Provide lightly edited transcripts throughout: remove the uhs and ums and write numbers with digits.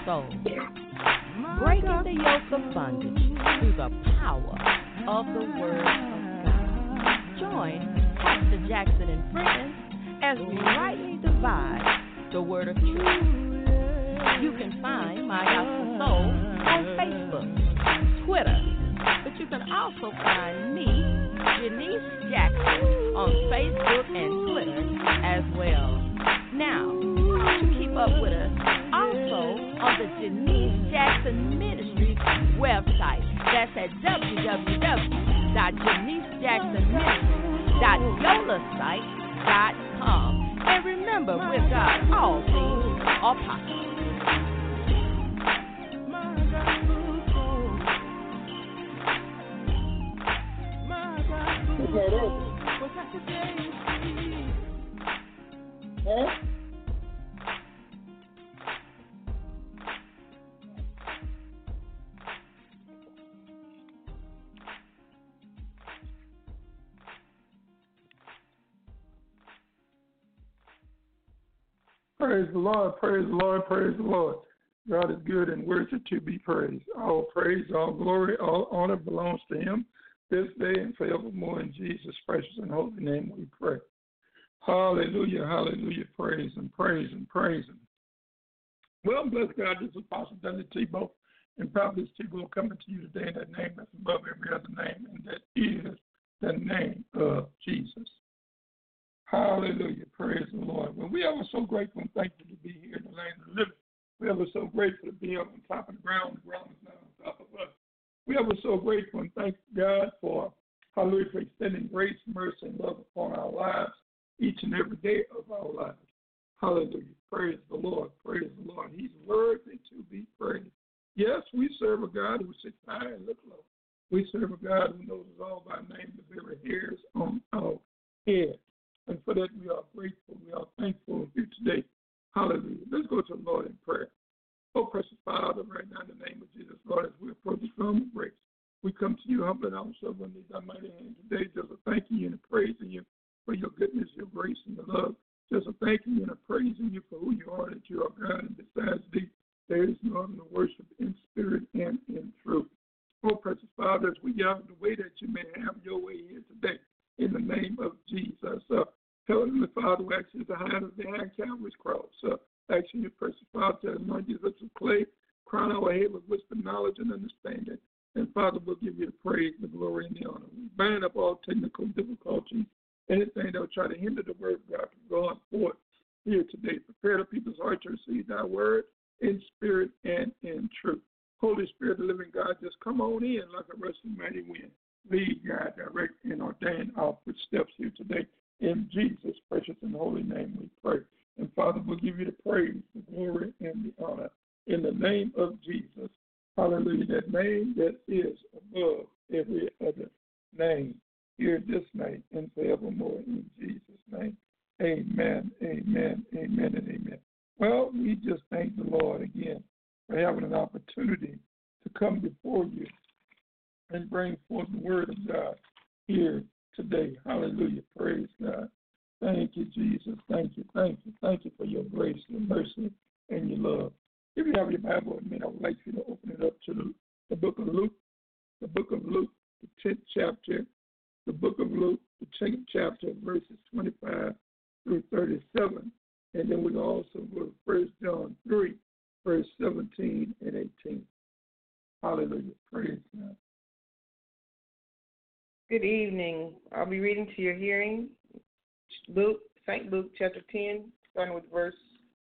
soul. Breaking the yoke of bondage through the power of the Word of God. Join Pastor Jackson and friends as we rightly divide the Word of truth. You can find My Gospel Soul on Facebook, Twitter, but you can also find me, Janice Jackson, on Facebook and Twitter as well. Now, why don't you keep up with us also on the Janice Jackson Ministries website. That's at www.janicejacksonministries.yolasite.com. And remember, with God, all things are possible. Huh? Praise the Lord, praise the Lord, praise the Lord. God is good and worthy to be praised. All praise, all glory, all honor belongs to Him this day and forevermore. In Jesus' precious and holy name we pray. Hallelujah, hallelujah, praise and praise and praise Him. Well, bless God, this is Apostle Dudley Tebow and Prophet Tebow coming to you today in that name that's above every other name, and that is the name of Jesus. Hallelujah. Praise the Lord. Well, we are so grateful and thankful to be here in the land of the living. We are so grateful to be on top of the ground. The ground is not on top of us. We are so grateful and thank God for, hallelujah, for extending grace, mercy, and love upon our lives each and every day of our lives. Hallelujah. Praise the Lord. Praise the Lord. He's worthy to be praised. Yes, we serve a God who sits high and looks low. We serve a God who knows us all by name, the very hairs on our head. And for that, we are grateful. We are thankful here today. Hallelujah. Let's go to the Lord in prayer. Oh, precious Father, right now in the name of Jesus, Lord, as we approach the throne of grace, we come to you humbling ourselves under thy mighty hand today, just a thanking you and a praising you for your goodness, your grace, and your love. Just a thanking you and a praising you for who you are, that you are God, and besides thee, there is no other to worship in spirit and in truth. Oh, precious Father, as we gather the way that you may have your way here today, in the name of Jesus. Heavenly Father, we ask you to hide us behind Calvary's cross. Asking you, precious Father, to anoint us with clay, crown our head with wisdom, knowledge, and understanding. And Father, we'll give you the praise, the glory, and the honor. We bind up all technical difficulties, anything that will try to hinder the word of God from going forth here today. Prepare the people's heart to receive thy word in spirit and in truth. Holy Spirit, the living God, just come on in like a rushing mighty wind. Lead, guide, direct, and ordain our footsteps here today. In Jesus' precious and holy name we pray. And Father, we'll give you the praise, the glory, and the honor in the name of Jesus. Hallelujah. That name that is above every other name. Here this night and forevermore in Jesus' name. Amen, amen, amen, and amen. Well, we just thank the Lord again for having an opportunity to come before you and bring forth the word of God here today. Hallelujah. Praise God. Thank you, Jesus. Thank you, thank you. Thank you for your grace, your mercy, and your love. If you have your Bible with me, I would like you to open it up to the book of Luke, the 10th chapter, the book of Luke, the 10th chapter, verses 25 through 37. And then we can also go to 1 John 3, verse 17 and 18. Hallelujah. Praise God. Good evening. I'll be reading to your hearing Luke, St. Luke chapter 10, starting with verse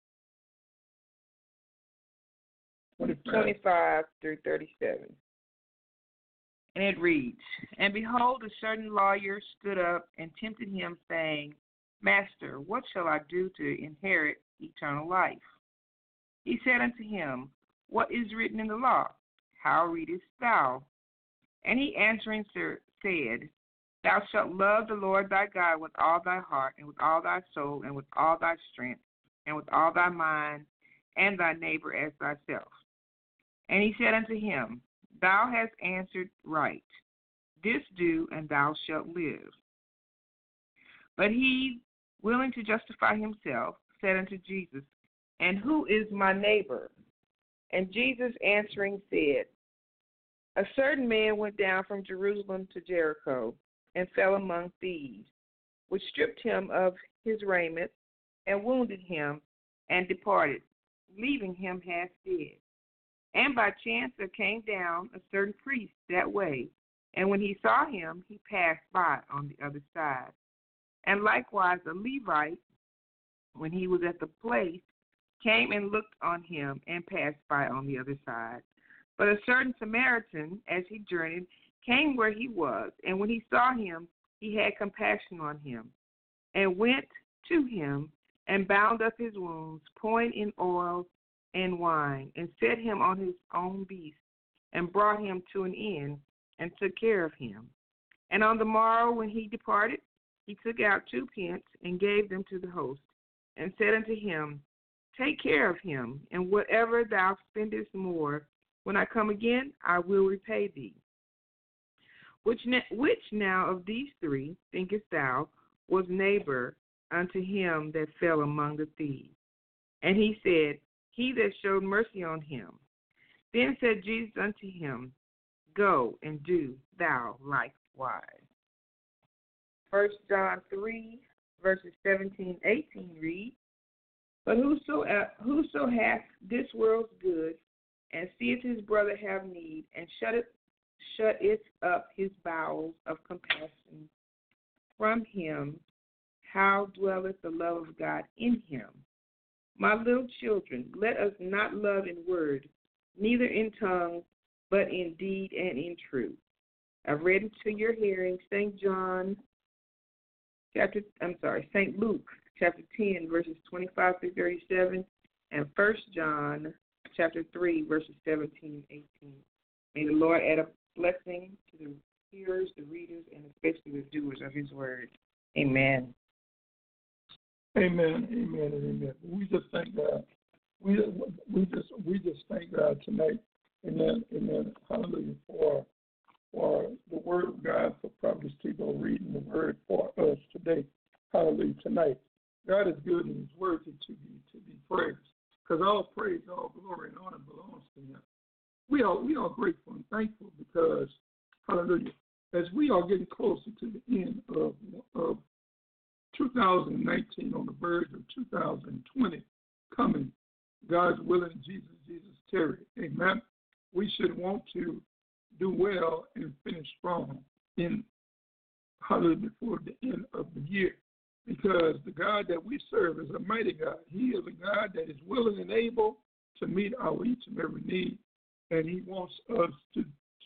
25 through 37. And it reads, And behold, a certain lawyer stood up and tempted him, saying, Master, what shall I do to inherit eternal life? He said unto him, What is written in the law? How readest thou? And he answering said, Thou shalt love the Lord thy God with all thy heart, and with all thy soul, and with all thy strength, and with all thy mind, and thy neighbor as thyself. And he said unto him, Thou hast answered right. This do, and thou shalt live. But he, willing to justify himself, said unto Jesus, And who is my neighbor? And Jesus answering said, A certain man went down from Jerusalem to Jericho and fell among thieves, which stripped him of his raiment and wounded him and departed, leaving him half dead. And by chance there came down a certain priest that way, and when he saw him, he passed by on the other side. And likewise a Levite, when he was at the place, came and looked on him and passed by on the other side. But a certain Samaritan, as he journeyed, came where he was, and when he saw him, he had compassion on him, and went to him and bound up his wounds, pouring in oil and wine, and set him on his own beast, and brought him to an inn, and took care of him. And on the morrow, when he departed, he took out 2 pence and gave them to the host, and said unto him, Take care of him, and whatever thou spendest more, when I come again, I will repay thee. Which now of these 3, thinkest thou, was neighbor unto him that fell among the thieves? And he said, He that showed mercy on him. Then said Jesus unto him, Go and do thou likewise. 1 John 3, verses 17 and 18 read, But whoso hath this world's good, and seeth his brother have need, and shutteth up his bowels of compassion from him, how dwelleth the love of God in him? My little children, let us not love in word, neither in tongue, but in deed and in truth. I've read into your hearing St. Luke chapter 10, verses 25 through 37, and 1 John chapter 3, verses 17 and 18. May the Lord add a blessing to the hearers, the readers, and especially the doers of his word. Amen. Amen, amen, and amen. We just thank God. We just thank God tonight. Amen, amen. Hallelujah for the word of God, for Prophet Tebow reading the word for us today. Hallelujah tonight. God is good and his word is to be praised. Because all praise, all glory, and honor belongs to him. We are grateful and thankful because, hallelujah, as we are getting closer to the end of 2019, on the verge of 2020 coming, God's willing, Jesus tarry. Amen. We should want to do well and finish strong in, hallelujah, before the end of the year. Because the God that we serve is a mighty God. He is a God that is willing and able to meet our each and every need. And he wants us to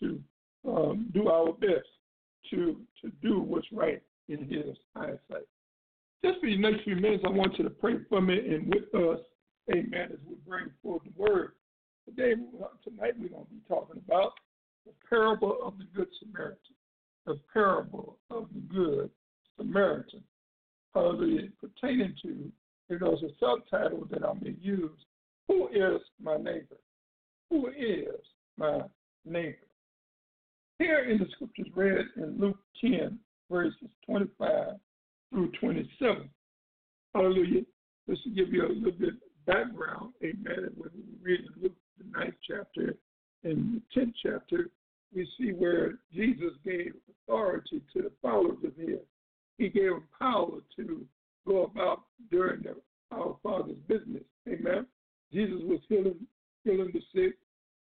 do our best to do what's right in his eyesight. Just for the next few minutes, I want you to pray for me and with us, amen, as we bring forth the word. Tonight we're going to be talking about the parable of the Good Samaritan. The parable of the Good Samaritan. Hallelujah. Pertaining to, there's a subtitle that I may use, Who is my neighbor? Who is my neighbor? Here in the scriptures read in Luke 10, verses 25 through 27. Hallelujah. Just to give you a little bit background, amen. When we read in Luke, the 9th chapter and the 10th chapter, we see where Jesus gave authority to the followers of his. He gave them power to go about during our Father's business. Amen. Jesus was healing the sick,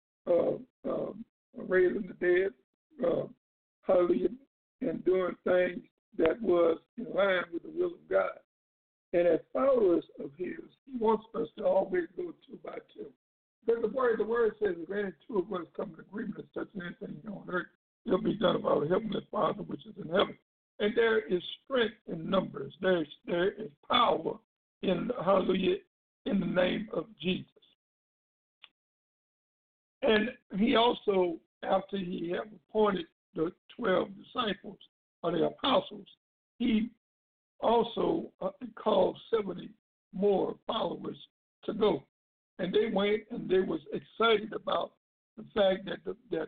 raising the dead, hallelujah, and doing things that was in line with the will of God. And as followers of his, he wants us to always go 2 by 2. Because the word says, if any 2 of us come in agreement to touch anything on earth, it'll be done of our Heavenly Father which is in heaven. And there is strength in numbers. There is power in, hallelujah, in the name of Jesus. And he also, after he had appointed the 12 disciples, or the apostles, he also called 70 more followers to go. And they went and they was excited about the fact that the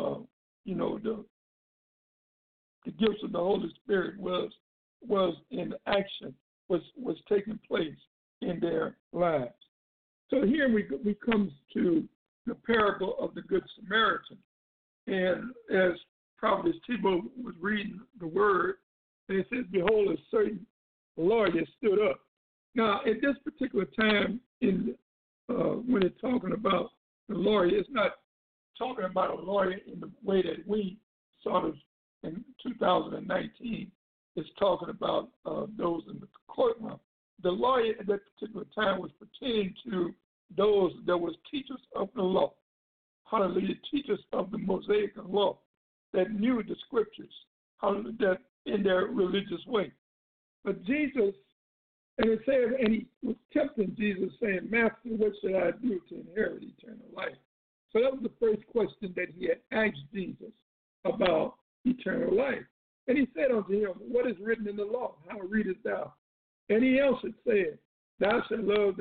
gifts of the Holy Spirit was in action, was taking place in their lives. So here we come to the parable of the Good Samaritan. And as Prophet Tebow was reading the word, and it says, behold, a certain lawyer stood up. Now, at this particular time, when it's talking about the lawyer, it's not talking about a lawyer in the way that we sort of in 2019. It's talking about those in the courtroom. The lawyer at that particular time was pertaining to those that was teachers of the law. Hallelujah, teachers of the Mosaic law that knew the scriptures, hallelujah, that in their religious way. But Jesus, and it says, and he was tempting Jesus, saying, Master, what should I do to inherit eternal life? So that was the first question that he had asked Jesus about eternal life. And he said unto him, what is written in the law? How readest thou? And he answered, saying, thou shalt love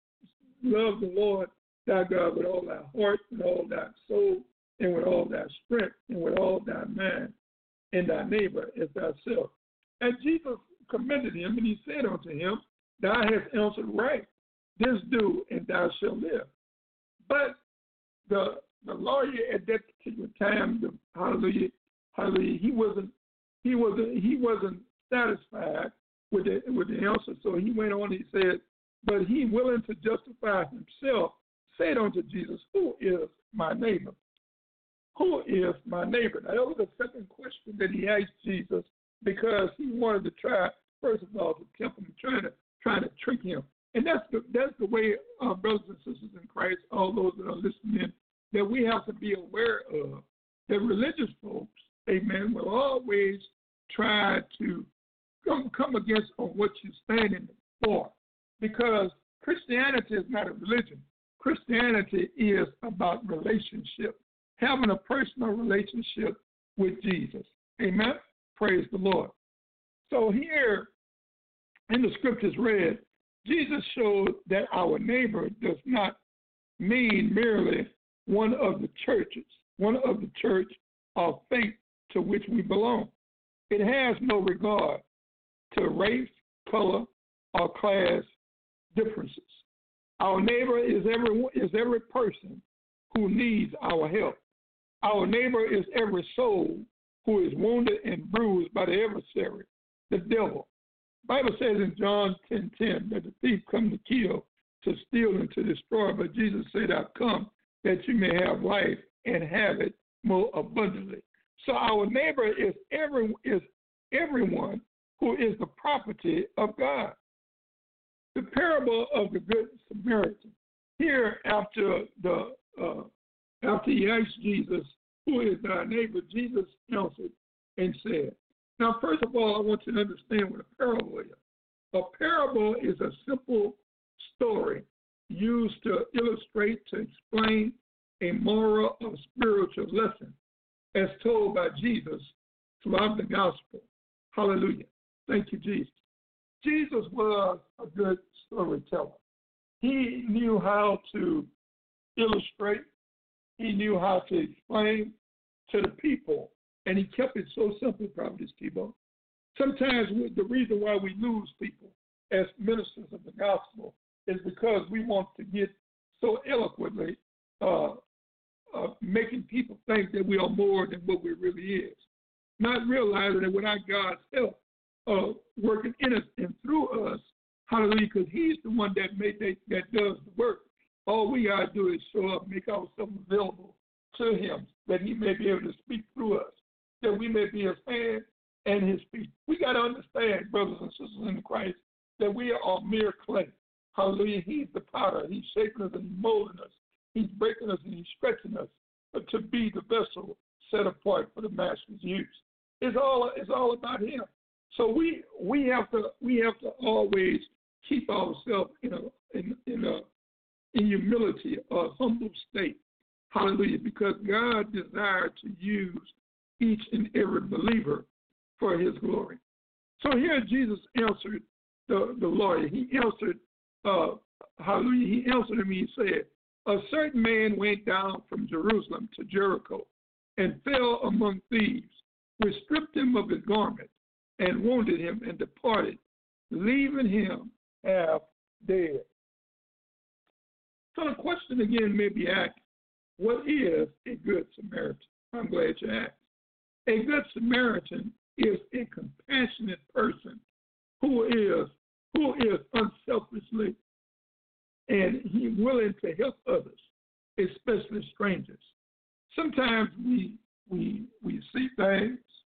the Lord thy God with all thy heart, with all thy soul, and with all thy strength, and with all thy mind, and thy neighbor as thyself. And Jesus commended him, and he said unto him, thou hast answered right. This do, and thou shalt live. But the lawyer at that particular time, hallelujah, he wasn't satisfied with the answer. So he went on. He said, but he willing to justify himself, said unto Jesus, who is my neighbor? Who is my neighbor? Now, that was the second question that he asked Jesus because he wanted to try, first of all, to tempt him, trying to trick him. And that's the way, brothers and sisters in Christ, all those that are listening, that we have to be aware of. That religious folks, amen, will always try to come against on what you're standing for. Because Christianity is not a religion. Christianity is about relationship, having a personal relationship with Jesus. Amen? Praise the Lord. So here in the scriptures read, Jesus showed that our neighbor does not mean merely one of the churches, one of the church of faith to which we belong. It has no regard to race, color, or class differences. Our neighbor is every person who needs our help. Our neighbor is every soul who is wounded and bruised by the adversary, the devil. The Bible says in John 10:10 that the thief come to kill, to steal, and to destroy. But Jesus said, I've come that you may have life and have it more abundantly. So our neighbor is everyone who is the property of God. The parable of the Good Samaritan. Here, after he asked Jesus, who is thy neighbor, Jesus answered and said. Now, first of all, I want you to understand what a parable is. A parable is a simple story used to illustrate, to explain a moral or spiritual lesson as told by Jesus throughout the gospel. Hallelujah. Thank you, Jesus. Jesus was a good storyteller. He knew how to illustrate. He knew how to explain to the people, and he kept it so simple, Prophet Tebow. Sometimes the reason why we lose people as ministers of the gospel is because we want to get so eloquently making people think that we are more than what we really is, not realizing that without God's help, working in us and through us, hallelujah, because he's the one that does the work. All we got to do is show up, make ourselves available to him, that he may be able to speak through us, that we may be his hand and his feet. We got to understand, brothers and sisters in Christ, that we are mere clay. Hallelujah. He's the potter. He's shaping us and he's molding us. He's breaking us and he's stretching us to be the vessel set apart for the master's use. It's all about him. So we have to always keep ourselves in humility, a humble state. Hallelujah. Because God desired to use each and every believer for his glory. So here Jesus answered the lawyer. He answered, hallelujah, he answered him. He said, a certain man went down from Jerusalem to Jericho and fell among thieves, which stripped him of his garment and wounded him and departed, leaving him half dead. So the question again may be asked, What is a good Samaritan? I'm glad you asked. A good Samaritan is a compassionate person who is unselfishly and he willing to help others, especially strangers. Sometimes we see things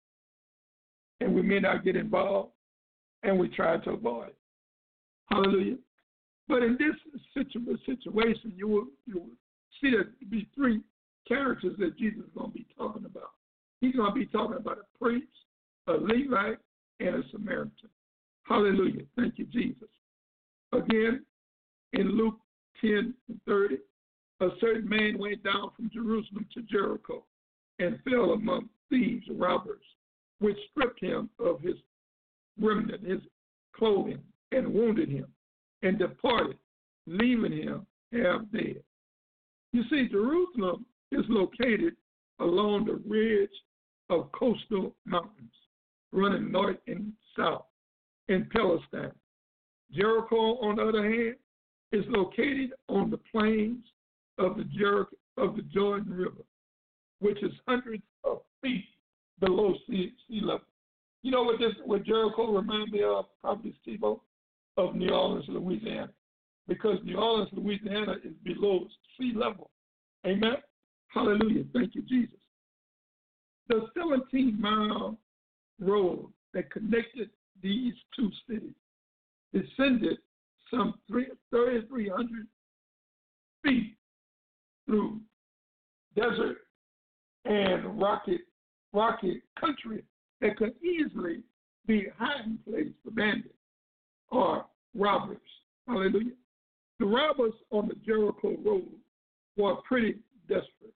and we may not get involved and we try to avoid it. Hallelujah. But in this situation, you will see that there be three characters that Jesus is going to be talking about. He's going to be talking about a priest, a Levite, and a Samaritan. Hallelujah. Thank you, Jesus. Again, in Luke 10:30, a certain man went down from Jerusalem to Jericho and fell among thieves and robbers, which stripped him of his remnant, his clothing, and wounded him, and departed, leaving him half dead. You see, Jerusalem is located along the ridge of coastal mountains running north and south in Palestine. Jericho, on the other hand, is located on the plains of the Jordan River, which is hundreds of feet below sea level. You know what Jericho reminds me of, probably Steve-O? Of New Orleans, Louisiana, because New Orleans, Louisiana is below sea level. Amen? Hallelujah. Thank you, Jesus. The 17-mile road that connected these two cities descended some 3,300 feet through desert and rocky country that could easily be a hiding place for bandits or robbers. Hallelujah. The robbers on the Jericho road were pretty desperate.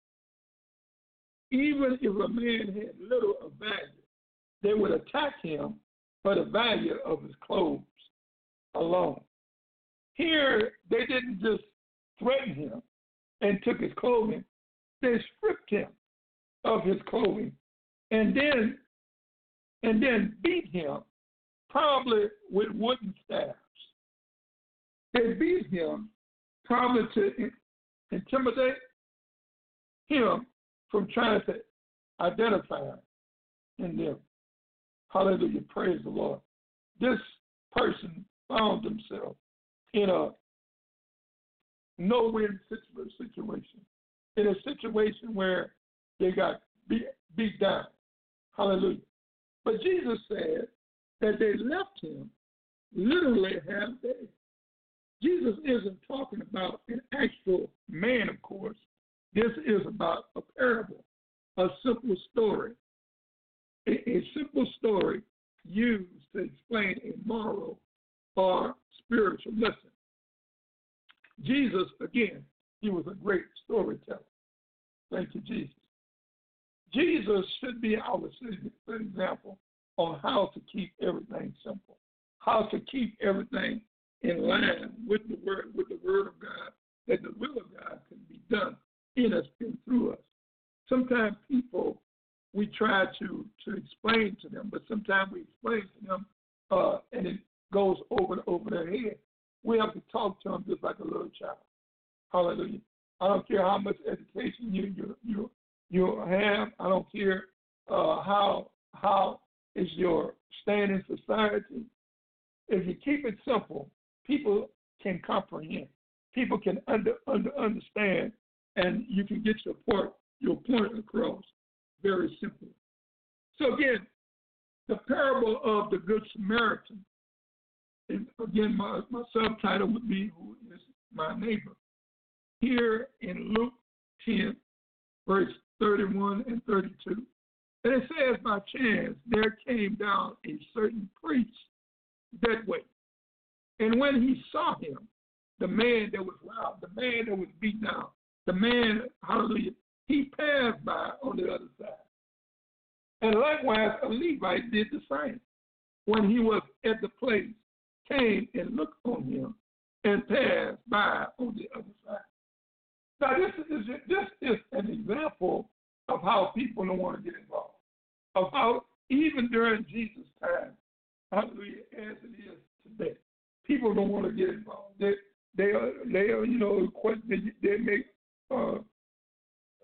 Even if a man had little of value, they would attack him for the value of his clothes alone. Here, they didn't just threaten him and took his clothing. They stripped him of his clothing and then beat him, probably with wooden staffs. They beat him probably to intimidate him from trying to identify in them. Hallelujah. Praise the Lord. This person found himself in a no-win situation, in a situation where they got beat down. Hallelujah. But Jesus said that they left him literally half dead. Jesus isn't talking about an actual man, of course. This is about a parable, a simple story. A simple story used to explain a moral or spiritual lesson. Jesus, again, he was a great storyteller. Thank you, Jesus. Jesus should be our example on how to keep everything simple, how to keep everything in line with the word of God, that the will of God can be done in us and through us. Sometimes people, we try to explain to them, but sometimes we explain to them and it goes over their head. We have to talk to them just like a little child. Hallelujah. I don't care how much education you have. I don't care how is your stand in society. If you keep it simple, people can comprehend. People can understand, and you can get your point across very simply. So again, the parable of the Good Samaritan, and again, my subtitle would be "Who is my neighbor?" Here in Luke 10, verse 31 and 32, and it says, by chance, there came down a certain priest that way. And when he saw him, the man that was robbed, the man that was beaten down, the man, hallelujah, he passed by on the other side. And likewise, a Levite did the same. When he was at the place, came and looked on him and passed by on the other side. Now, this is an example of how people don't want to get involved, of how even during Jesus' time, hallelujah, as it is today, people don't want to get involved. They make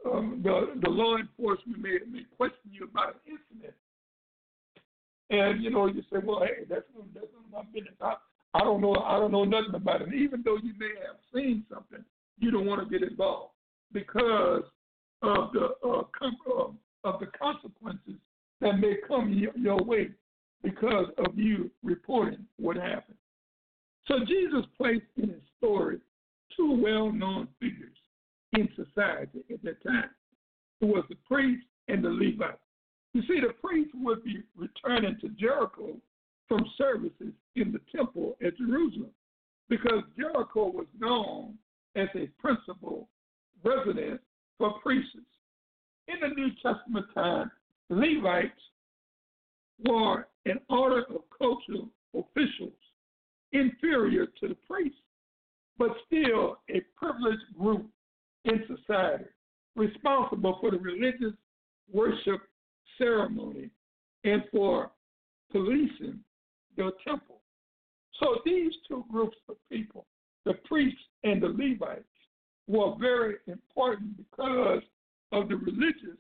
the law enforcement may question you about an incident. And, you know, you say, well, hey, that's none of my business. I don't know nothing about it. And even though you may have seen something, you don't want to get involved because of the consequences that may come your way because of you reporting what happened. So Jesus placed in his story two well-known figures in society at that time. It was the priest and the Levite. You see, the priest would be returning to Jericho from services in the temple at Jerusalem because Jericho was known as a principal residence for priests. In the New Testament time, Levites were an order of cultural officials inferior to the priests, but still a privileged group in society, responsible for the religious worship ceremony and for policing the temple. So these two groups of people, the priests and the Levites, were very important because of the religious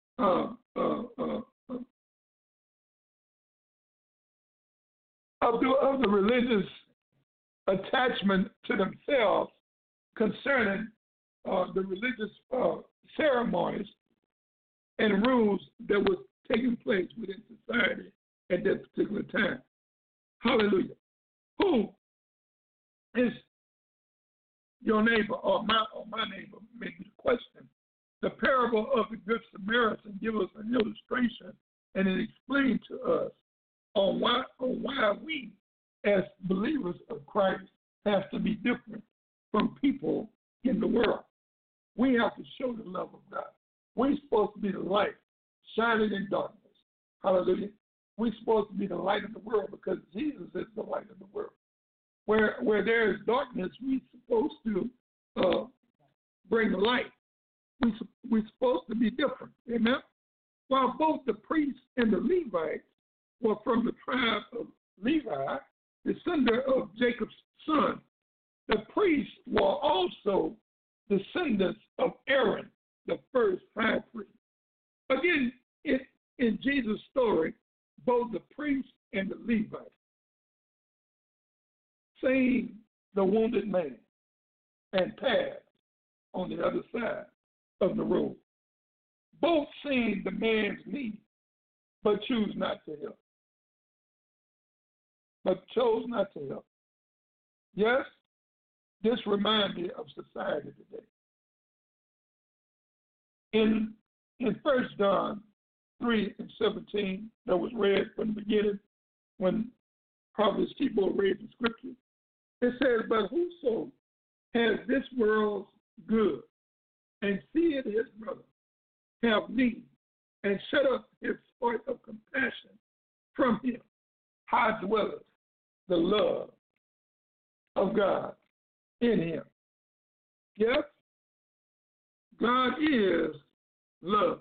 of the religious attachment to themselves concerning the religious ceremonies and rules that was taking place within society at that particular time. Hallelujah. Who is your neighbor or my neighbor? Maybe the question. The parable of the Good Samaritan gives us an illustration, and it explains to us on why we, as believers of Christ, have to be different from people in the world. We have to show the love of God. We're supposed to be the light shining in darkness. Hallelujah. We're supposed to be the light of the world because Jesus is the light of the world. Where there is darkness, we're supposed to bring the light. We're supposed to be different. Amen? While both the priests and the Levites were from the tribe of Levi, descendant of Jacob's son, the priests were also descendants of Aaron, the first high priest. Again, in Jesus' story, both the priests and the Levites, seeing the wounded man and passed on the other side of the road, both seeing the man's need, but chose not to help. Yes, this reminds me of society today. In 1 John 3:17, that was read from the beginning when Prophet Steve read the scripture, it says, but whoso has this world's good and seeth his brother have need and shut up his heart of compassion from him, how dwelleth the love of God in him. Yes, God is love.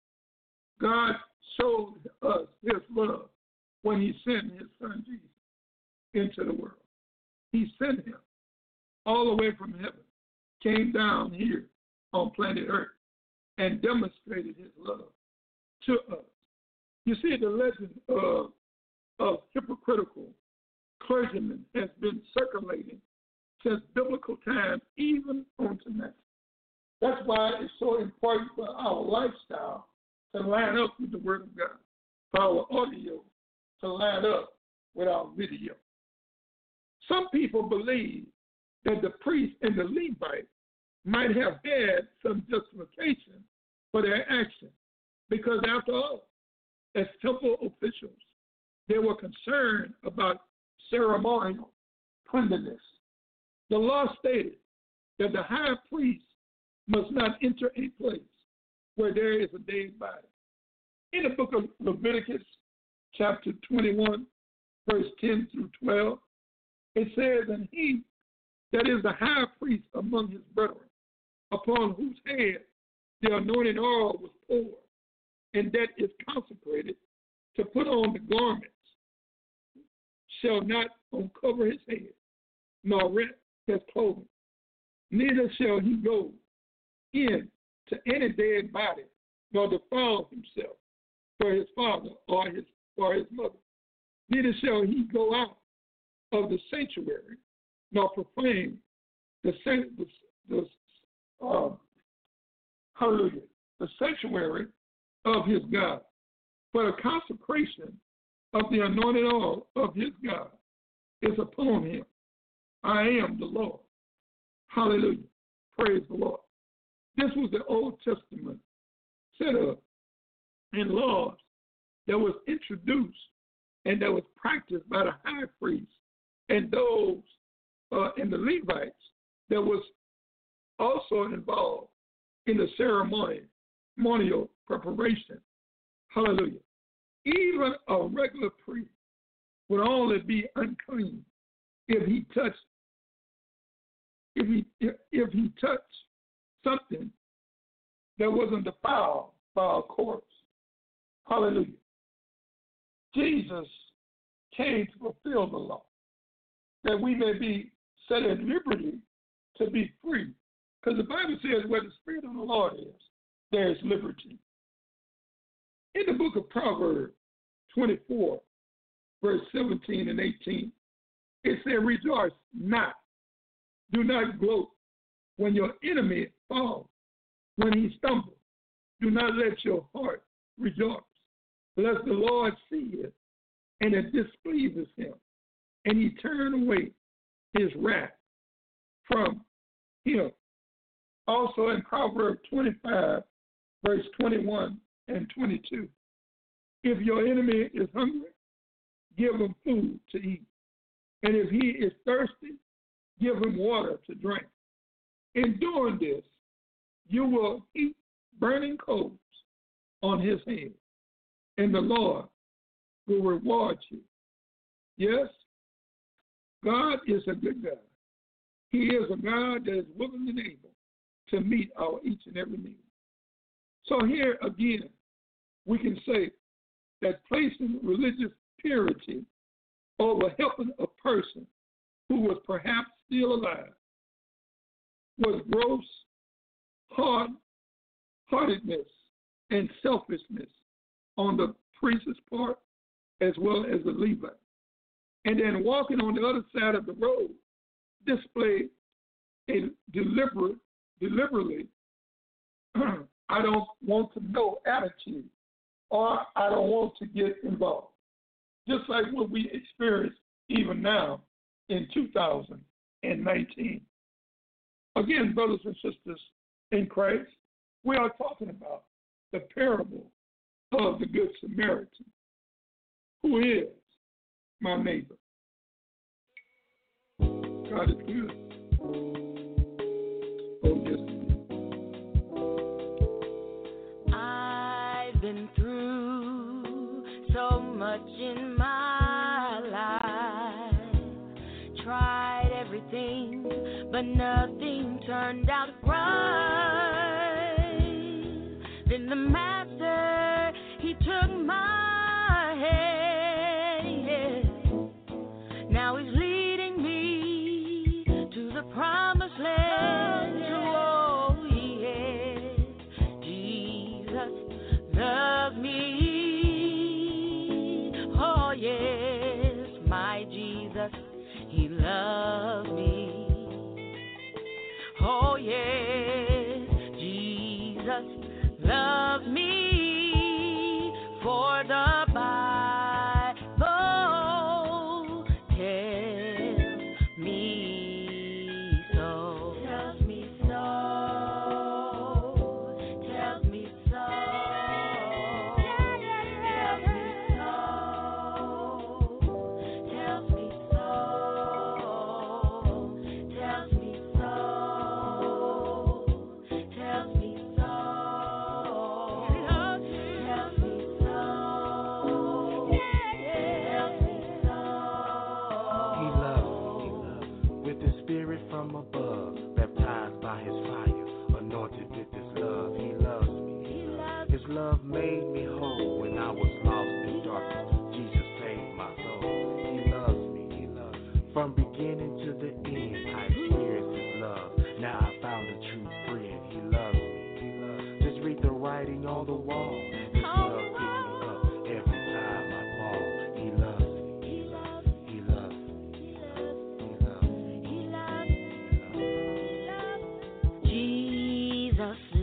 God showed us his love when he sent his son Jesus into the world. He sent him all the way from heaven, came down here on planet Earth, and demonstrated his love to us. You see, the legend of hypocritical clergymen has been circulating since biblical times, even on tonight. That's why it's so important for our lifestyle to line up with the Word of God, for our audio to line up with our video. Some people believe that the priest and the Levite might have had some justification for their action because, after all, as temple officials, they were concerned about ceremonial cleanliness. The law stated that the high priest must not enter a place where there is a dead body. In the book of Leviticus, chapter 21, verse 10 through 12, it says, and he that is the high priest among his brethren, upon whose head the anointing oil was poured, and that is consecrated to put on the garments, shall not uncover his head, nor rent his clothing, neither shall he go in to any dead body, nor defile himself for his father or his mother. Neither shall he go out of the sanctuary, nor profane the sanctuary of his God. For the consecration of the anointed oil of his God is upon him. I am the Lord. Hallelujah. Praise the Lord. This was the Old Testament set up in laws that was introduced and that was practiced by the high priest and those and the Levites that was also involved in the ceremonial preparation. Hallelujah. Even a regular priest would only be unclean if he touched something that wasn't defiled by a corpse. Hallelujah. Jesus came to fulfill the law, that we may be set at liberty to be free. Because the Bible says where the Spirit of the Lord is, there is liberty. In the book of Proverbs 24, verse 17 and 18, it said, rejoice not. Do not gloat when your enemy falls, when he stumbles. Do not let your heart rejoice, lest the Lord see it, and it displeases him, and he turn away his wrath from him. Also in Proverbs 25, verse 21 and 22, if your enemy is hungry, give him food to eat. And if he is thirsty, give him water to drink. In doing this, you will heap burning coals on his head, and the Lord will reward you. Yes, God is a good God. He is a God that is willing and able to meet our each and every need. So here again, we can say that placing religious purity over helping a person who was perhaps still alive was gross hard-heartedness and selfishness on the priest's part as well as the Levite. And then walking on the other side of the road displayed a deliberately I don't want to know attitude, or I don't want to get involved. Just like what we experience even now in 2019. Again, brothers and sisters in Christ, we are talking about the parable of the Good Samaritan, who is my neighbor. God is good. Oh, yes. I've been through so much in my life, tried everything, but nothing turned out right. Then the Master, he took my hand, now he's leading me to the promised land. Oh, yes, Jesus loves me. Oh, yes, my Jesus, he loves me. Oh, yes, Jesus loves me, for the Bible tells me so. Tells me so. Tells me so. Tells me so. Tells me so. Tells me so. Tells me so.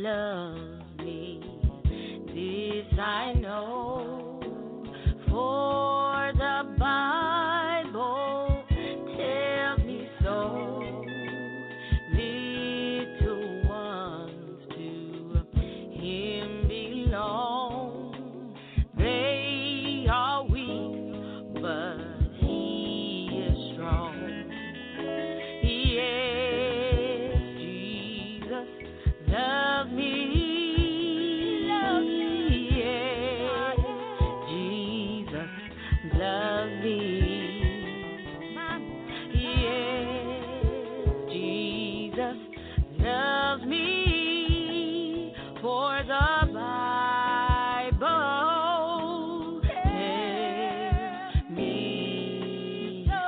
loves me. This I know, for the Bible tells me so. Little ones to Him belong. They are weak, but He is strong. Yes, Jesus loves me. Yes, Jesus loves me. Yes, Jesus loves me. For the Bible tells me so.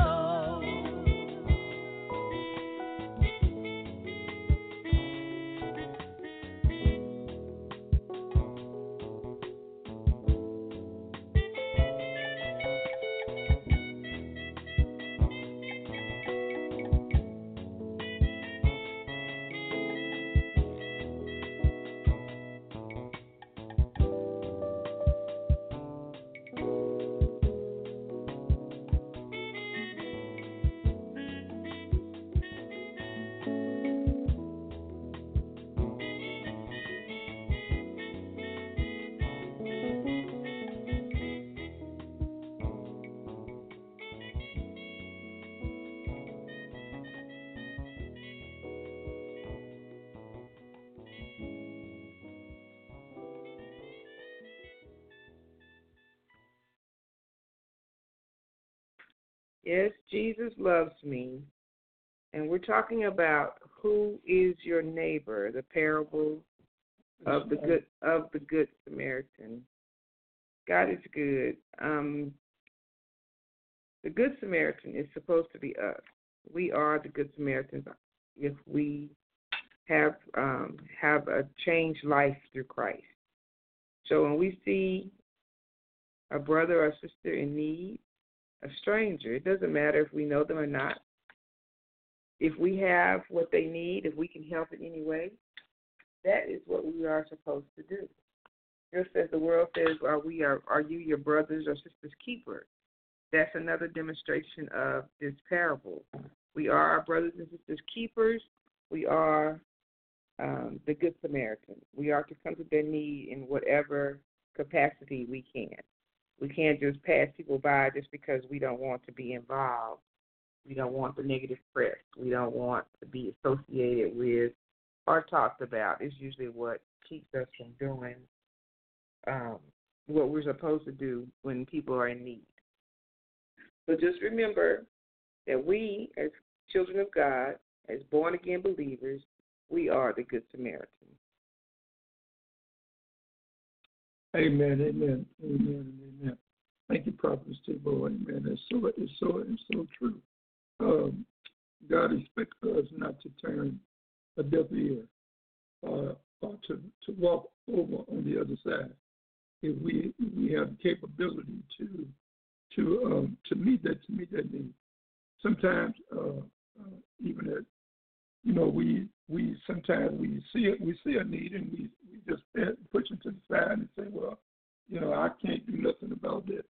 Yes, Jesus loves me. And we're talking about who is your neighbor, the parable of the good Samaritan. God is good. The Good Samaritan is supposed to be us. We are the Good Samaritans if we have a changed life through Christ. So when we see a brother or sister in need, a stranger, it doesn't matter if we know them or not. If we have what they need, if we can help in any way, that is what we are supposed to do. Just as the world says, are you your brothers or sisters' keeper? That's another demonstration of this parable. We are our brothers and sisters' keepers. We are the Good Samaritan. We are to come to their need in whatever capacity we can. We can't just pass people by just because we don't want to be involved. We don't want the negative press. We don't want to be associated with or talked about. It's usually what keeps us from doing what we're supposed to do when people are in need. So just remember that we, as children of God, as born-again believers, we are the Good Samaritan. Amen, amen, amen, amen. Thank you, Prophet Steve-O. Amen. It's so true. God expects us not to turn a deaf ear or to walk over on the other side. If we have the capability to meet that need. Sometimes even at we sometimes we see a need and we just push it to the side and say, well, I can't do nothing about that.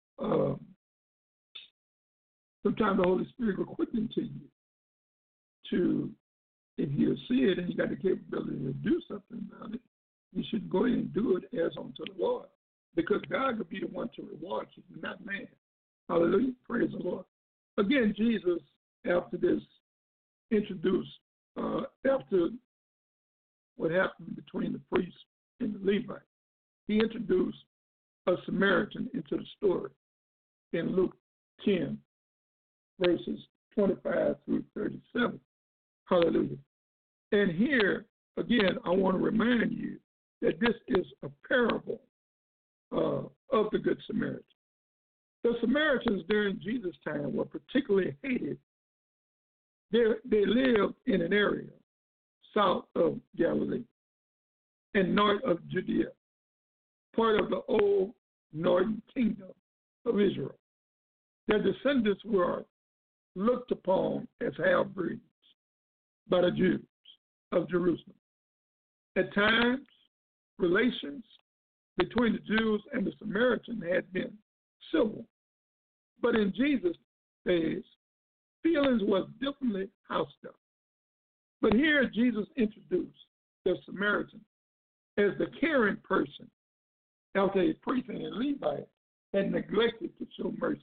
Sometimes the Holy Spirit will quicken to you to, if you see it and you got the capability to do something about it, you should go ahead and do it as unto the Lord, because God will be the one to reward you, not man. Hallelujah. Praise the Lord. Again, Jesus, after this, introduced, after what happened between the priest and the Levite, he introduced a Samaritan into the story in Luke 10, verses 25 through 37. Hallelujah. And here, again, I want to remind you that this is a parable of the Good Samaritan. The Samaritans during Jesus' time were particularly hated. They lived in an area south of Galilee and north of Judea, part of the old northern kingdom of Israel. Their descendants were looked upon as half-breeds by the Jews of Jerusalem. At times, relations between the Jews and the Samaritans had been civil. But in Jesus' days, feelings was definitely hostile. But here Jesus introduced the Samaritan as the caring person after a priest and a Levite had neglected to show mercy.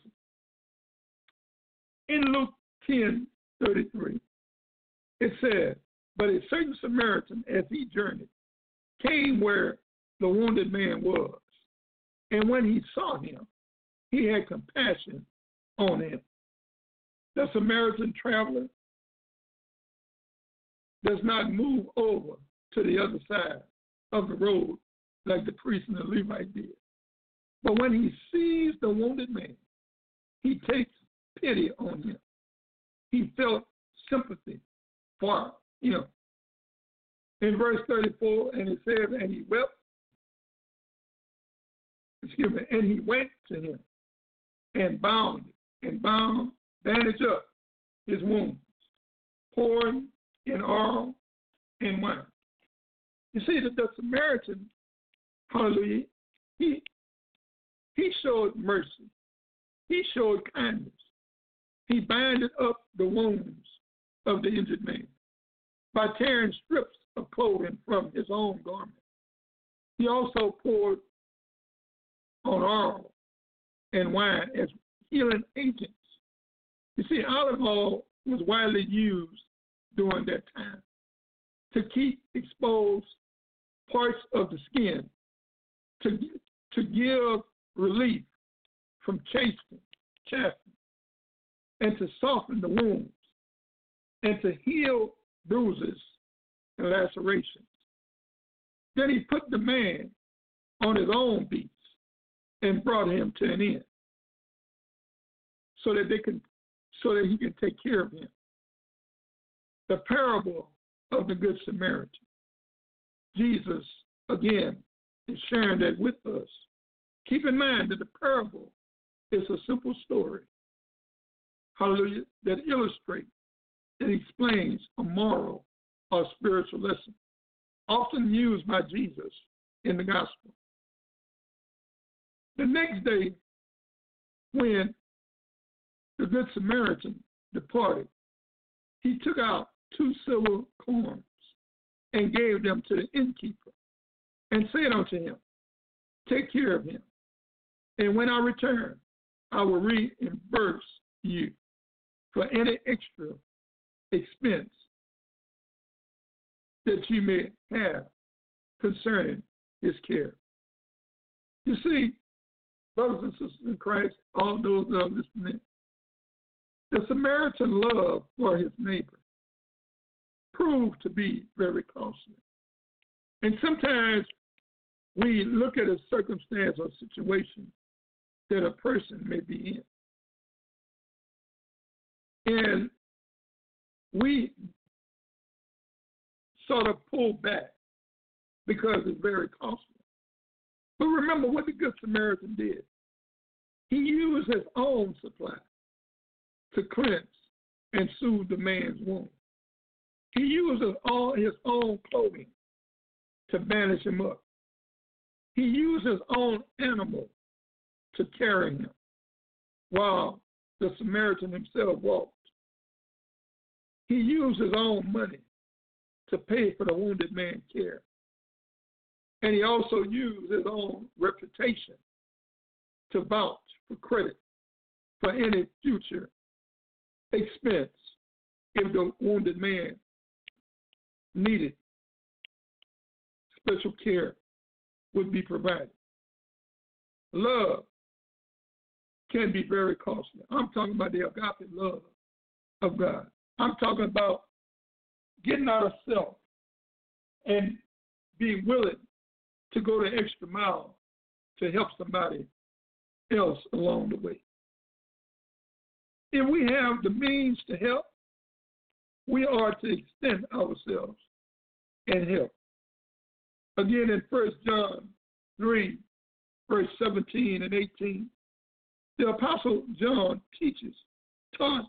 In Luke 10:33, it said, "But a certain Samaritan, as he journeyed, came where the wounded man was. And when he saw him, he had compassion on him." The Samaritan traveler does not move over to the other side of the road like the priest and the Levite did. But when he sees the wounded man, he takes pity on him. He felt sympathy for him. In verse 34, and it says, and he wept, and he went to him and bandaged up his wounds, pouring in oil and wine. You see that the Samaritan, hallelujah, he showed mercy. He showed kindness. He banded up the wounds of the injured man by tearing strips of clothing from his own garment. He also poured on oil and wine as healing agents. You see, olive oil was widely used during that time to keep exposed parts of the skin, to give relief from chafing, and to soften the wounds, and to heal bruises and lacerations. Then he put the man on his own beasts and brought him to an end, so that he can take care of him. The parable of the Good Samaritan. Jesus, again, is sharing that with us. Keep in mind that the parable is a simple story, hallelujah, that illustrates, that explains a moral or spiritual lesson, often used by Jesus in the gospel. The next day, when the Good Samaritan departed, he took out 2 silver coins and gave them to the innkeeper and said unto him, "Take care of him, and when I return, I will reimburse you for any extra expense that you may have concerning his care." You see, brothers and sisters in Christ, all those that are listening, the Samaritan love for his neighbor proved to be very costly. And sometimes we look at a circumstance or situation that a person may be in, and we sort of pull back because it's very costly. But remember what the Good Samaritan did. He used his own supply to cleanse and soothe the man's wound. He used his own clothing to bandage him up. He used his own animal to carry him while the Samaritan himself walked. He used his own money to pay for the wounded man's care. And he also used his own reputation to vouch for credit for any future expense if the wounded man needed special care would be provided. Love can be very costly. I'm talking about the agape love of God. I'm talking about getting out of self and being willing to go the extra mile to help somebody else along the way. If we have the means to help, we are to extend ourselves and help. Again, in 1 John 3, verse 17 and 18, the Apostle John taught,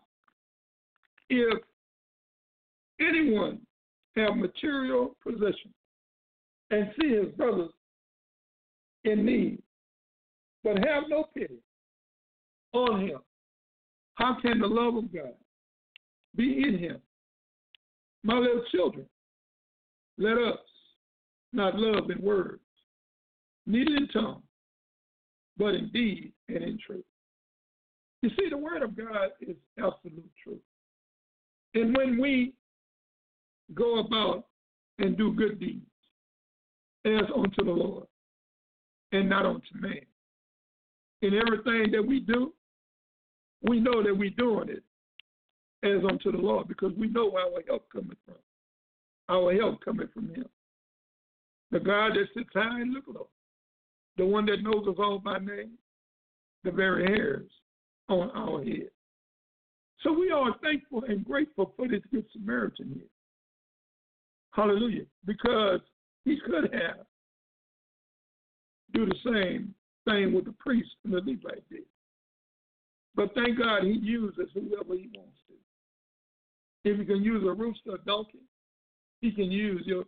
if anyone have material possession and see his brothers in need, but have no pity on him, how can the love of God be in him? My little children, let us not love in words, neither in tongue, but in deed and in truth. You see, the word of God is absolute truth. And when we go about and do good deeds as unto the Lord and not unto man, in everything that we do, we know that we're doing it as unto the Lord because we know where our help coming from. Our help coming from him. The God that sits high and look low. The one that knows us all by name. The very hairs on our head. So we are thankful and grateful for this Good Samaritan here. Hallelujah. Because he could have do the same thing with the priest and the Levite did. But thank God he uses whoever he wants to. If he can use a rooster, a donkey, he can use your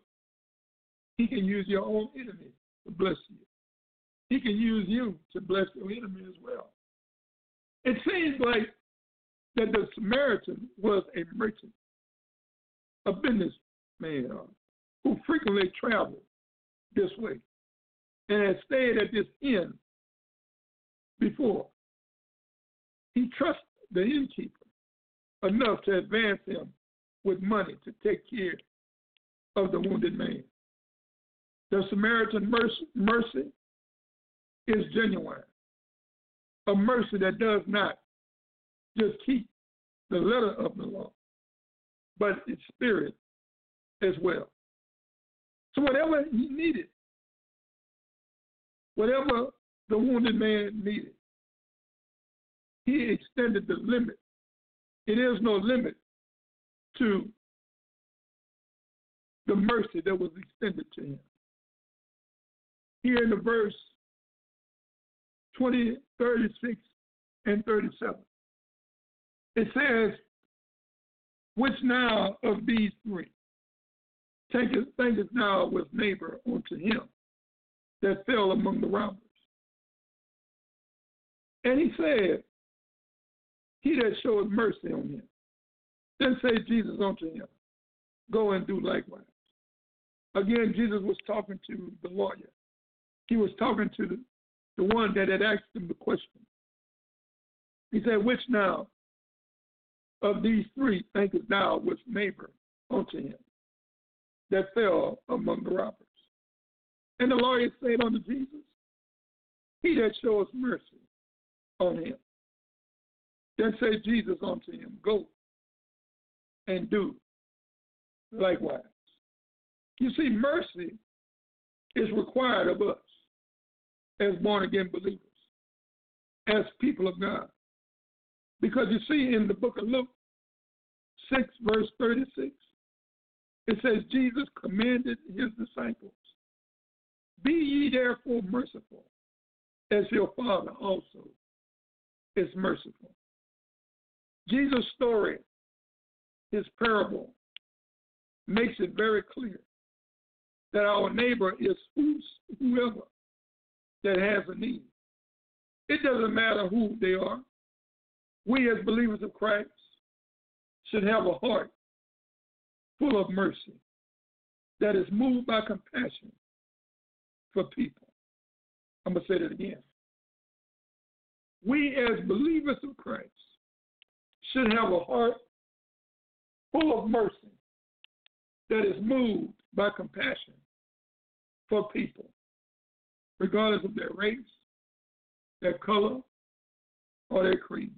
own enemy to bless you. He can use you to bless your enemy as well. It seems like that the Samaritan was a merchant, a businessman who frequently traveled this way and had stayed at this inn before. He trusted the innkeeper enough to advance him with money to take care of the wounded man. The Samaritan mercy is genuine, a mercy that does not just keep the letter of the law, but its spirit as well. So whatever he needed, whatever the wounded man needed, he extended the limit. It is no limit to the mercy that was extended to him. Here in the verse 20, 36, and 37, it says, which now of these three thinketh now was neighbor unto him that fell among the robbers? And he said, he that showeth mercy on him. Then said Jesus unto him, go and do likewise. Again, Jesus was talking to the lawyer. He was talking to the one that had asked him the question. He said, which now of these three thinkest thou was neighbor unto him that fell among the robbers? And the lawyer said unto Jesus, he that showeth mercy on him. Then said Jesus unto him, go and do likewise. You see, mercy is required of us as born-again believers, as people of God. Because you see in the book of Luke 6, verse 36, it says, Jesus commanded his disciples, be ye therefore merciful, as your Father also is merciful. Jesus' story, his parable, makes it very clear that our neighbor is whoever that has a need. It doesn't matter who they are. We as believers of Christ should have a heart full of mercy that is moved by compassion for people. I'm going to say that again. We as believers of Christ should have a heart full of mercy that is moved by compassion for people, regardless of their race, their color, or their creed.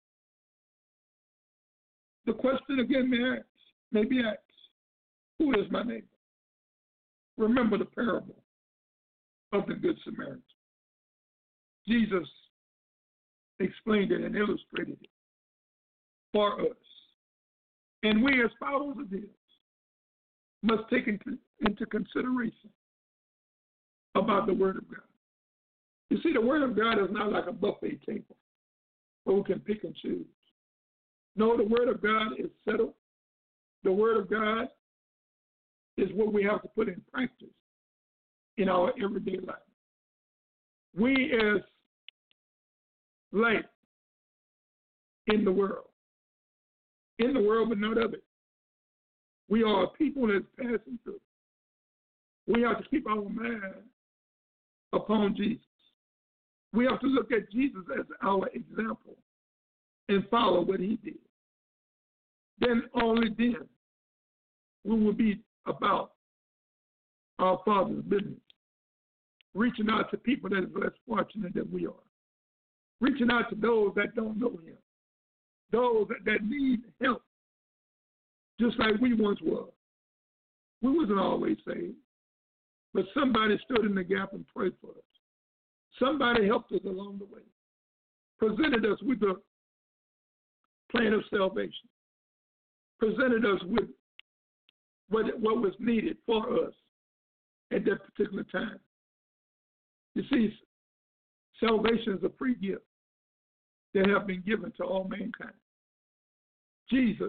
The question again may be asked, who is my neighbor? Remember the parable of the Good Samaritan. Jesus explained it and illustrated it for us. And we as followers of his must take into consideration about the Word of God. You see, the Word of God is not like a buffet table where we can pick and choose. No, the Word of God is settled. The Word of God is what we have to put in practice in our everyday life. We as light in the world but not of it. We are a people that's passing through. We have to keep our mind upon Jesus. We have to look at Jesus as our example and follow what he did. Then, only then, we will be about our Father's business, reaching out to people that are less fortunate than we are, reaching out to those that don't know him, those that need help, just like we once were. We wasn't always saved, but somebody stood in the gap and prayed for us. Somebody helped us along the way, presented us with the plan of salvation, presented us with what was needed for us at that particular time. You see, salvation is a free gift that has been given to all mankind. Jesus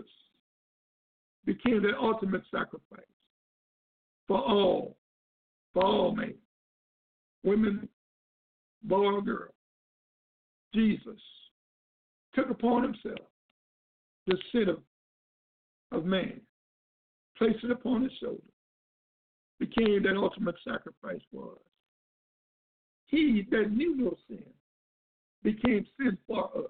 became the ultimate sacrifice for all men, women, boy or girl. Jesus took upon himself the sin of man, placed it upon his shoulder, became that ultimate sacrifice for us. He that knew no sin became sin for us.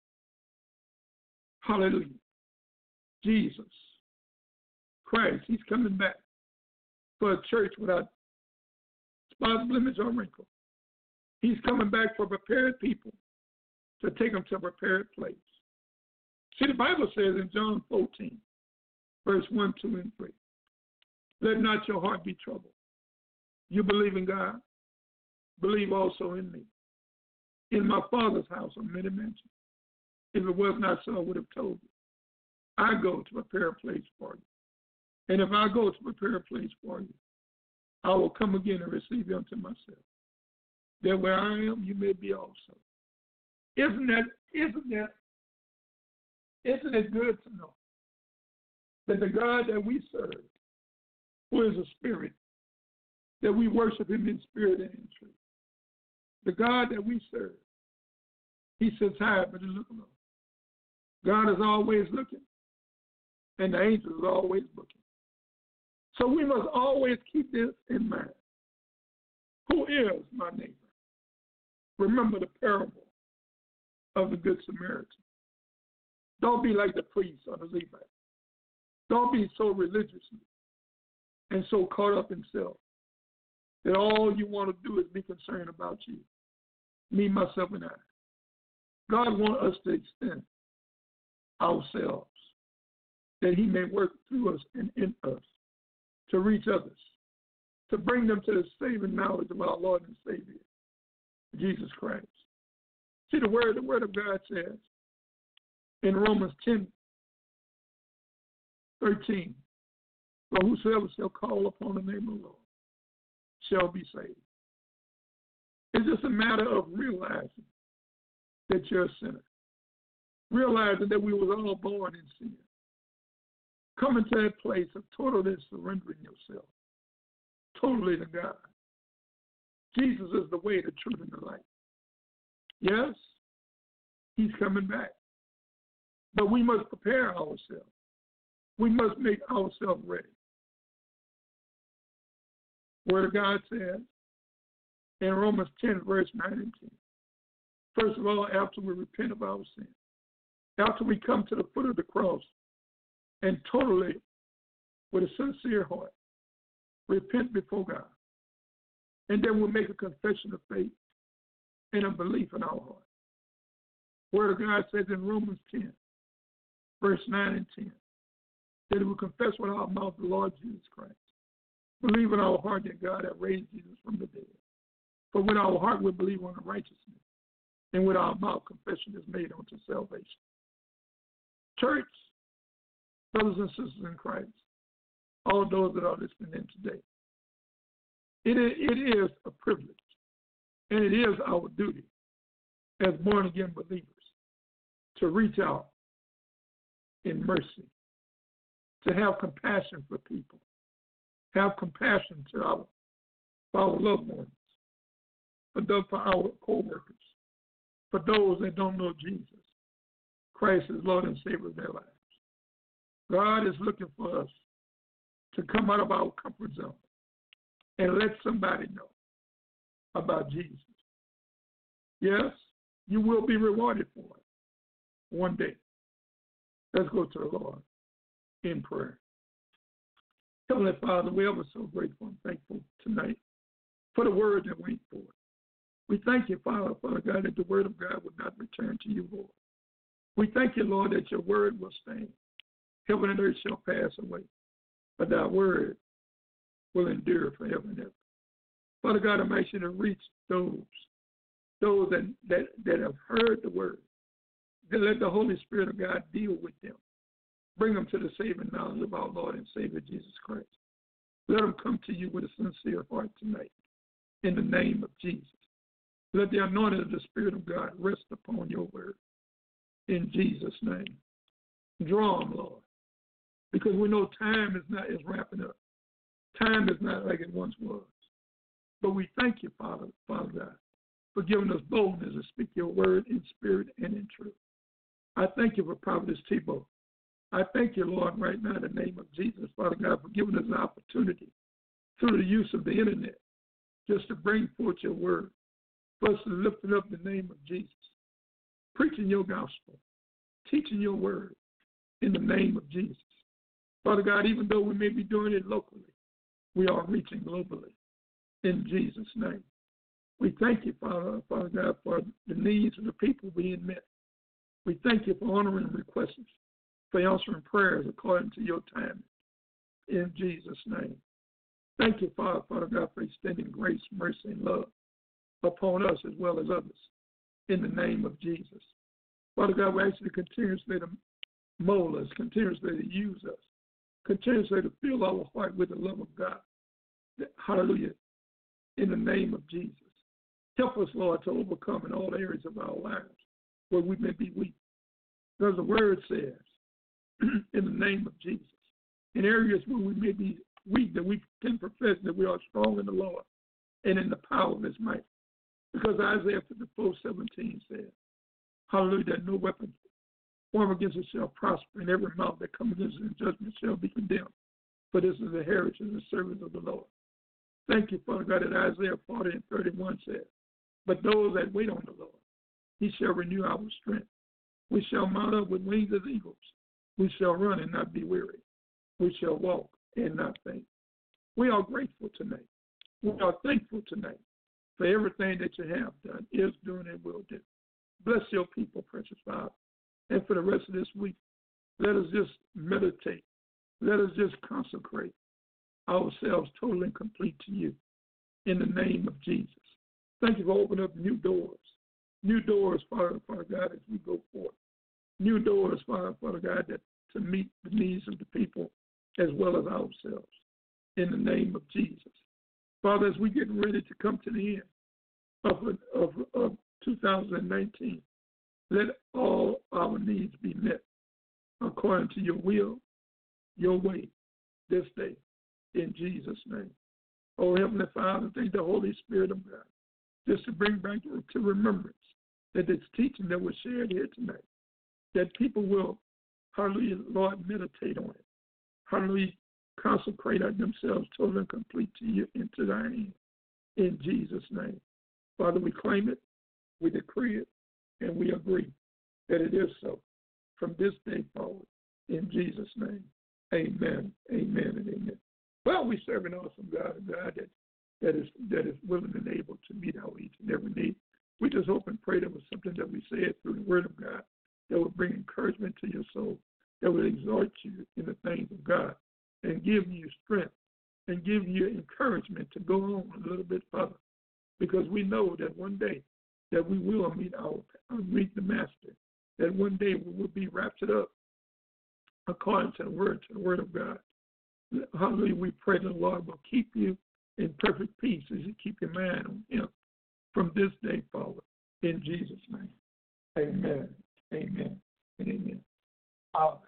Hallelujah. Jesus Christ, he's coming back for a church without spot, blemish, or wrinkle. He's coming back for prepared people to take them to a prepared place. See, the Bible says in John 14, verse 1, 2, and 3, let not your heart be troubled. You believe in God, believe also in me. In my Father's house are many mansions. If it was not so, I would have told you. I go to prepare a place for you. And if I go to prepare a place for you, I will come again and receive you unto myself. That where I am, you may be also. Isn't it good to know that the God that we serve, who is a spirit, that we worship him in spirit and in truth. The God that we serve, he sits high but he looks low. God is always looking, and the angels are always looking. So we must always keep this in mind. Who is my neighbor? Remember the parable of the Good Samaritan. Don't be like the priest or the Levite. Don't be so religious and so caught up in self that all you want to do is be concerned about you, me, myself, and I. God wants us to extend ourselves that he may work through us and in us to reach others, to bring them to the saving knowledge of our Lord and Savior, Jesus Christ. See, the word of God says in Romans 10:13, for whosoever shall call upon the name of the Lord shall be saved. It's just a matter of realizing that you're a sinner, realizing that we was all born in sin. Coming to that place of totally surrendering yourself, totally to God. Jesus is the way, the truth, and the light. Yes, he's coming back. But we must prepare ourselves. We must make ourselves ready. Word of God says in Romans 10, verse 9 and 10, first of all, after we repent of our sin, after we come to the foot of the cross and totally, with a sincere heart, repent before God, and then we'll make a confession of faith and a belief in our heart. Word of God says in Romans 10, verse 9 and 10, that we will confess with our mouth the Lord Jesus Christ, believe in our heart that God has raised Jesus from the dead. For with our heart we believe on the righteousness, and with our mouth confession is made unto salvation. Church, brothers and sisters in Christ, all those that are listening in today, it is a privilege, and it is our duty as born-again believers to reach out in mercy, to have compassion for people, have compassion to for our loved ones, for our co-workers, for those that don't know Jesus Christ as Lord and Savior of their lives. God is looking for us to come out of our comfort zone and let somebody know about Jesus. Yes, you will be rewarded for it one day. Let's go to the Lord in prayer. Heavenly Father, we are so grateful and thankful tonight for the word that went forth. We thank you, Father God, that the word of God would not return to you, Lord. We thank you, Lord, that your word will stand. Heaven and earth shall pass away, but thy word will endure forever and ever. Father God, I'm asking you to reach those that have heard the word. Then let the Holy Spirit of God deal with them. Bring them to the saving knowledge of our Lord and Savior Jesus Christ. Let them come to you with a sincere heart tonight in the name of Jesus. Let the anointing of the Spirit of God rest upon your word in Jesus' name. Draw them, Lord, because we know time is wrapping up. Time is not like it once was. But we thank you, Father God, for giving us boldness to speak your word in spirit and in truth. I thank you for Prophetess Tebow. I thank you, Lord, right now in the name of Jesus, Father God, for giving us an opportunity through the use of the internet just to bring forth your word, for us to lift up the name of Jesus, preaching your gospel, teaching your word in the name of Jesus. Father God, even though we may be doing it locally, we are reaching globally in Jesus' name. We thank you, Father God, for the needs of the people being met. We thank you for honoring requests, for answering prayers according to your time. In Jesus' name. Thank you, Father God, for extending grace, mercy, and love upon us as well as others. In the name of Jesus. Father God, we ask you to continuously to mold us, continuously to use us, continuously to fill our heart with the love of God. Hallelujah. In the name of Jesus. Help us, Lord, to overcome in all areas of our lives where we may be weak. Because the word says, in the name of Jesus, in areas where we may be weak, that we can profess that we are strong in the Lord and in the power of his might. Because Isaiah 54:17 says, hallelujah, that no weapon formed against us shall prosper, and every mouth that comes against us in judgment shall be condemned. For this is the heritage of the servants of the Lord. Thank you, Father God, that Isaiah 40:31 says, but those that wait on the Lord, he shall renew our strength. We shall mount up with wings as eagles. We shall run and not be weary. We shall walk and not faint. We are grateful tonight. We are thankful tonight for everything that you have done, is doing, and will do. Bless your people, precious Father. And for the rest of this week, let us just meditate. Let us just consecrate ourselves totally and complete to you in the name of Jesus. Thank you for opening up new doors. New doors, Father God, as we go forth. New doors, Father God, that to meet the needs of the people as well as ourselves in the name of Jesus. Father, as we get ready to come to the end of 2019, let all our needs be met according to your will, your way, this day, in Jesus' name. Oh, Heavenly Father, thank the Holy Spirit of God, just to bring back to remembrance that this teaching that was shared here tonight, that people will, hallelujah, Lord, meditate on it. Hallelujah, consecrate themselves totally and complete to you into thy hand. In Jesus' name. Father, we claim it, we decree it, and we agree that it is so from this day forward. In Jesus' name. Amen, amen, and amen. Well, we serve an awesome God, a God that is willing and able to meet our each and every need. We just hope and pray that was something that we said through the word of God that will bring encouragement to your soul, that will exhort you in the things of God and give you strength and give you encouragement to go on a little bit further, because we know that one day that we will meet the Master, that one day we will be raptured up according to the word of God. Hallelujah, we pray the Lord will keep you in perfect peace as you keep your mind on him from this day forward. In Jesus' name. Amen. Amen. And amen. Hallelujah.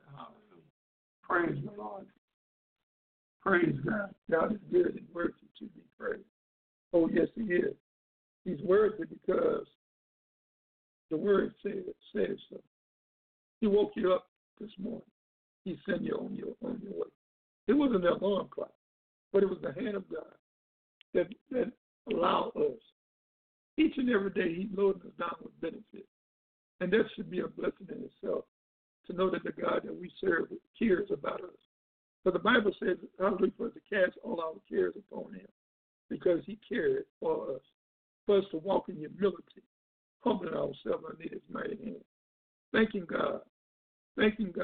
Praise the Lord. Praise God. God is good and worthy to be praised. Yes, he is. He's worthy because the word says so. He woke you up this morning. He sent you on your way. It wasn't an alarm clock, but it was the hand of God that allowed us. Each and every day, He's loading us down with benefits. And that should be a blessing in itself, to know that the God that we serve cares about us. But the Bible says, hallelujah, for us to cast all our cares upon Him, because He cared for us. For us to walk in humility, humbling ourselves under His mighty hand. Thanking God, thanking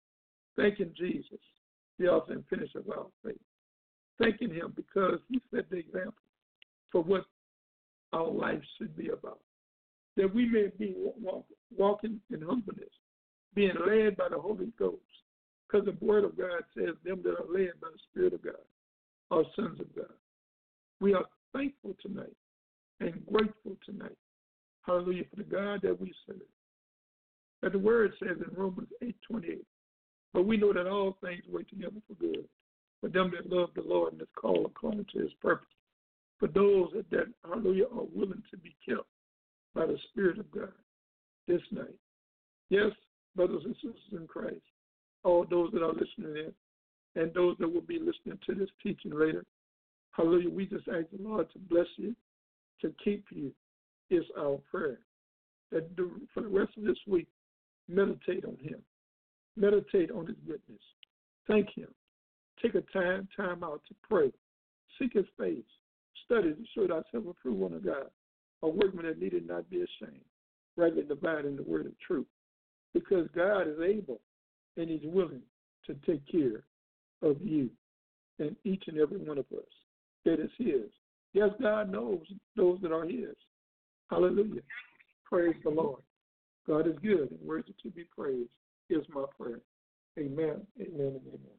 Jesus, the author and finisher of our faith. Thanking Him because He set the example for what our life should be about. That we may be walking in humbleness, being led by the Holy Ghost. Because the Word of God says, them that are led by the Spirit of God are sons of God. We are thankful tonight and grateful tonight, hallelujah, for the God that we serve. That the Word says in Romans 8:28, but we know that all things work together for good, for them that love the Lord and is called according to His purpose. For those that hallelujah, are willing to be kept by the Spirit of God this night. Yes, brothers and sisters in Christ, all those that are listening in, and those that will be listening to this teaching later, hallelujah, we just ask the Lord to bless you, to keep you, is our prayer. That for the rest of this week, meditate on Him. Meditate on His goodness. Thank Him. Take a time out to pray. Seek His face. Study to show thyself approved unto God, a workman that needed not be ashamed, rightly dividing the word of truth. Because God is able and He's willing to take care of you and each and every one of us that is His. Yes, God knows those that are His. Hallelujah. Praise the Lord. God is good and worthy to be praised is my prayer. Amen, amen, and amen.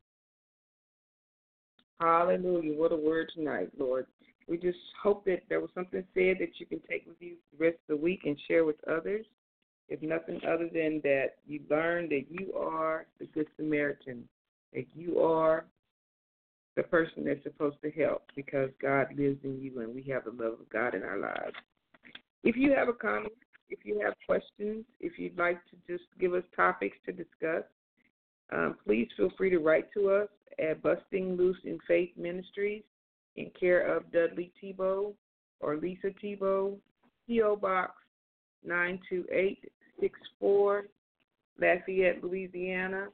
Hallelujah. What a word tonight, Lord. We just hope that there was something said that you can take with you the rest of the week and share with others. If nothing other than that you learn that you are the Good Samaritan, that you are the person that's supposed to help because God lives in you and we have the love of God in our lives. If you have a comment, if you have questions, if you'd like to just give us topics to discuss, please feel free to write to us at Busting Loose in Faith Ministries in care of Dudley Tebow or Lisa Tebow, P.O. Box 92864, Lafayette, Louisiana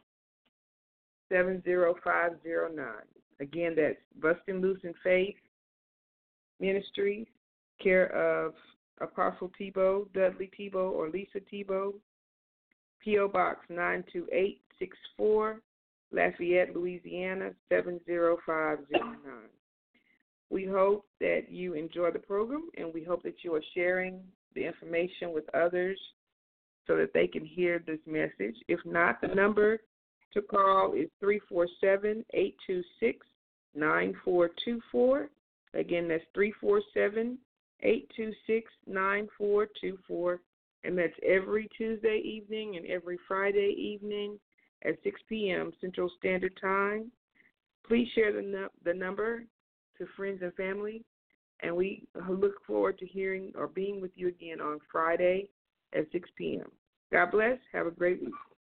70509. Again, that's Busting Loose in Faith Ministries, care of Apostle Tebow, Dudley Tebow, or Lisa Tebow, P.O. Box 92864, Lafayette, Louisiana 70509. We hope that you enjoy the program, and we hope that you are sharing the information with others so that they can hear this message. If not, the number to call is 347-826-9424. Again, that's 347-826-9424, and that's every Tuesday evening and every Friday evening at 6 p.m. Central Standard Time. Please share the number to friends and family, and we look forward to hearing or being with you again on Friday at 6 p.m. God bless. Have a great week.